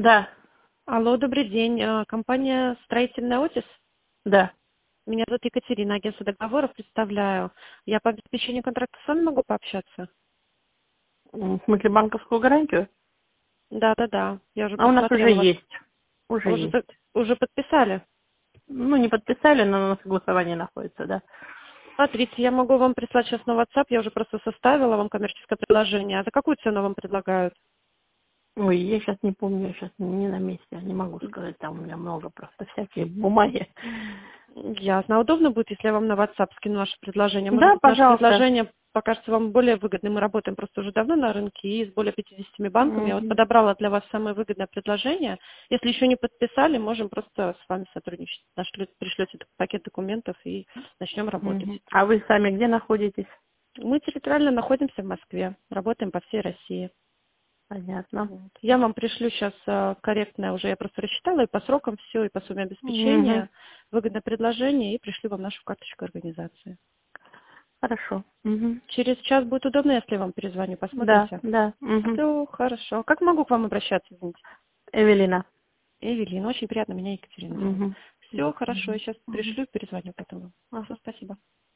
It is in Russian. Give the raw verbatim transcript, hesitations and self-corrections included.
Да, Алло, добрый день. Э, Компания «Строительный Отис». да. Меня зовут Екатерина, агентство договоров представляю. Я по обеспечению контракта с вами могу пообщаться? М, В смысле банковскую гарантию? Да-да-да, я уже А у нас уже просмотрела ваш... есть. Уже Уже, есть. под- уже подписали? Ну, не подписали, но на согласовании находится, да. Смотрите, я могу вам прислать сейчас на WhatsApp, я уже просто составила вам коммерческое предложение. А за какую цену вам предлагают? Ой, я сейчас не помню, я сейчас не на месте, я не могу сказать, там у меня много просто всякие бумаги. Ясно. А удобно будет, если я вам на WhatsApp скину наше предложение? Может Да, быть, наше пожалуйста. предложение покажется вам более выгодным. Мы работаем просто уже давно на рынке и с более пятидесятью банками. Я вот Мгм. подобрала для вас самое выгодное предложение. Если еще не подписали, можем просто с вами сотрудничать. Нашлю- пришлете пакет документов и начнем работать. Мгм. А вы сами где находитесь? Мы территориально находимся в Москве, работаем по всей России. Понятно. Вот. Я вам пришлю сейчас корректное, уже я просто рассчитала и по срокам все, и по сумме Угу. обеспечения, выгодное предложение, и пришлю вам нашу карточку организации. Хорошо. Угу. Через час будет удобно, если я вам перезвоню, Да, посмотрите? да. Угу. Все, хорошо. Как могу к вам обращаться, извините? Эвелина. Эвелина, очень приятно, меня Екатерина зовут. Угу. Все, хорошо, Угу. я сейчас Угу. пришлю, перезвоню потом. Все, Ага. спасибо.